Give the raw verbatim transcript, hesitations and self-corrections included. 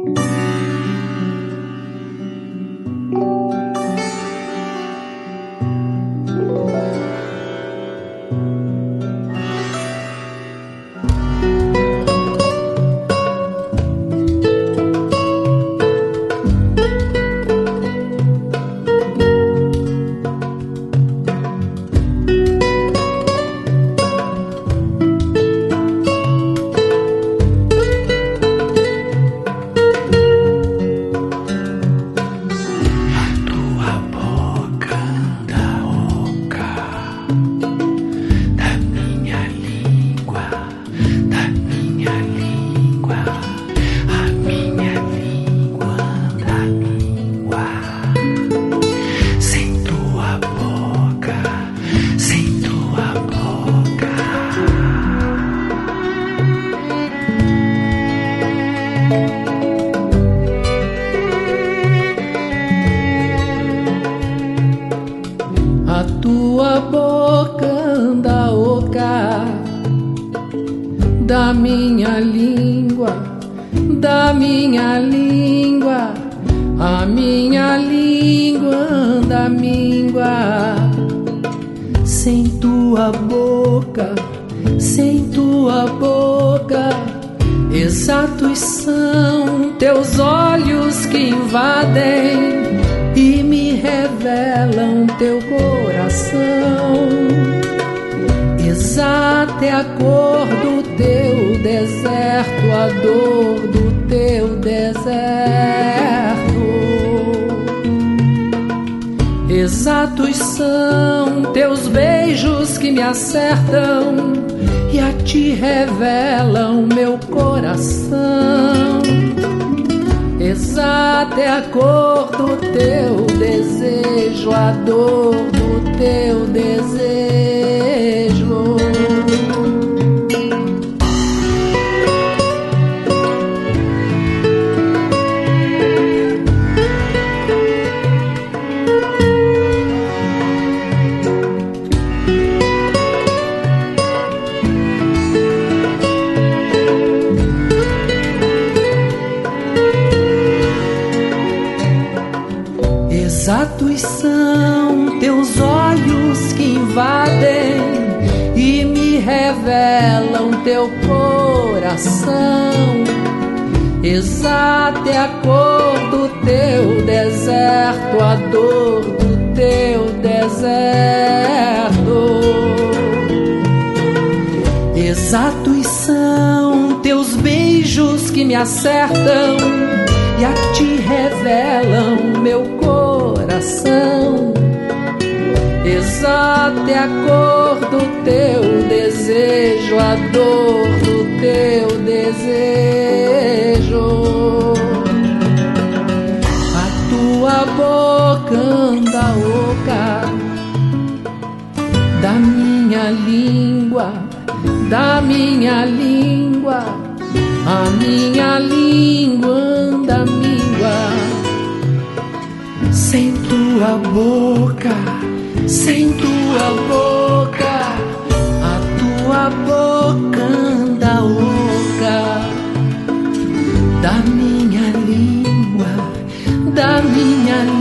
A tua boca anda oca da minha língua, da minha língua, a minha língua anda míngua. Sem tua boca, sem tua boca, exatos são teus olhos que invadem e me revelam teu coração. Exata é a cor do teu deserto, a dor do teu deserto. Exatos são teus beijos que me acertam e a ti revelam meu coração. Exata é a cor do teu desejo, a dor do teu desejo. Exatos são teus olhos que invadem e me revelam teu coração. Exata é a cor do teu deserto, a dor do teu deserto. Exatos são teus beijos que me acertam e a ti revelam meu coração. Exata é a cor do teu desejo, a dor do teu desejo. A tua boca anda oca da minha língua, da minha língua, a minha língua anda míngua. Sem tua boca, sem tua boca, a tua boca anda oca da minha língua, da minha língua.